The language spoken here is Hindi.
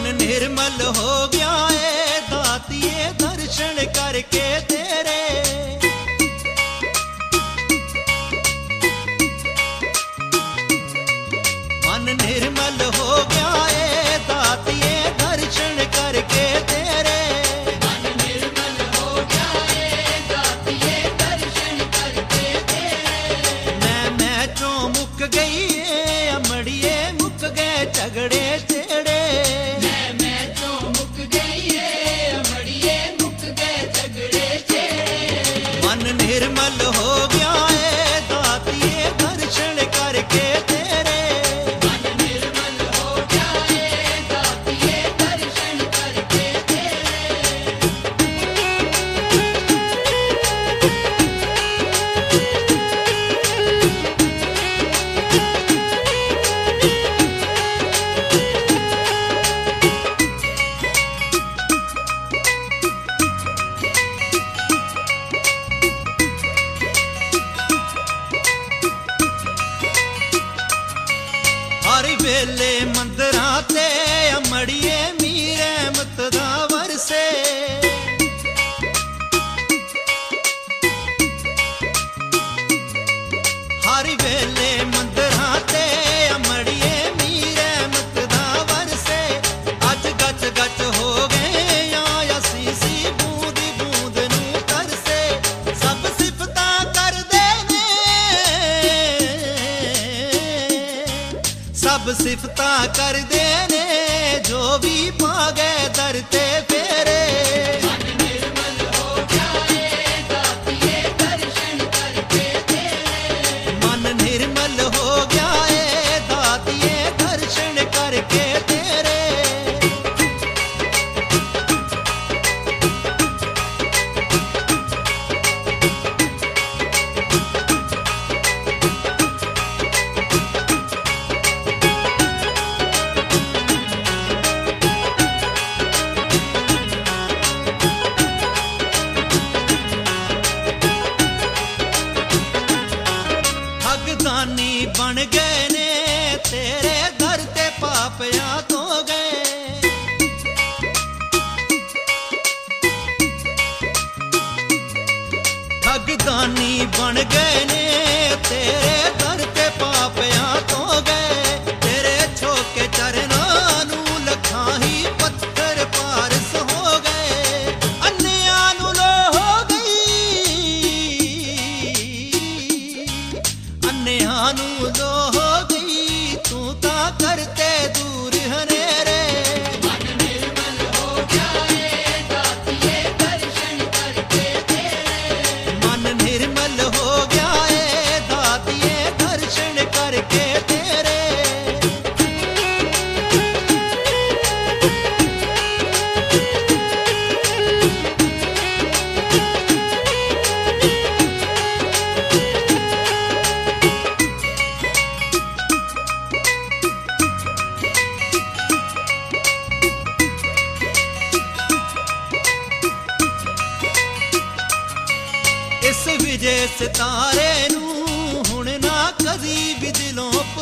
निर्मल हो गया है दातिए दर्शन करके तेरे। मन निर्मल हो गया है दातिए दर्शन करके तेरे। मन निर्मल हो गया है दातिए दर्शन करके तेरे। मैं चो मुक गई है अमड़िए मुक गए झगड़े चेड़े। निर्मल हो गया है दातिए दर्शन करके तेरे। मन निर्मल हो गया है दातिए दर्शन करके तेरे। हर वेले मंदरां ते अमड़िए मीरे मत दा वरसे। हर वेले मंदरां ते अमड़िए मीरे मत दा वरसे। अज गच गच हो गए या सी बूंद बूंद नू तरसे। सब सिफतां करदे ने सब सिफतां करदे ने जो भी पागे दर ते फेरे। मन निर्मल हो गया है दातिए दर्शन करके तेरे। मन निर्मल हो गया है दातिए दर्शन करके तेरे। भगदानी बन गए ने तेरे दर ते पापिया तो गए। भगदानी बन गए ने तेरे दर ते पापिया तो गए। तेरे छोके चरनां नू लखां ही पत्थर पारस हो गए। अन्नियां नू लो हो गई अन्नियां नू लो हो गई तू ता करते दूर हनेरे। मन निर्मल हो गया है दातिए दर्शन करके तेरे। मन निर्मल हो गया है दातिए दर्शन करके तेरे। इस विजय सितारे नू हुण ना कदी भी दिलों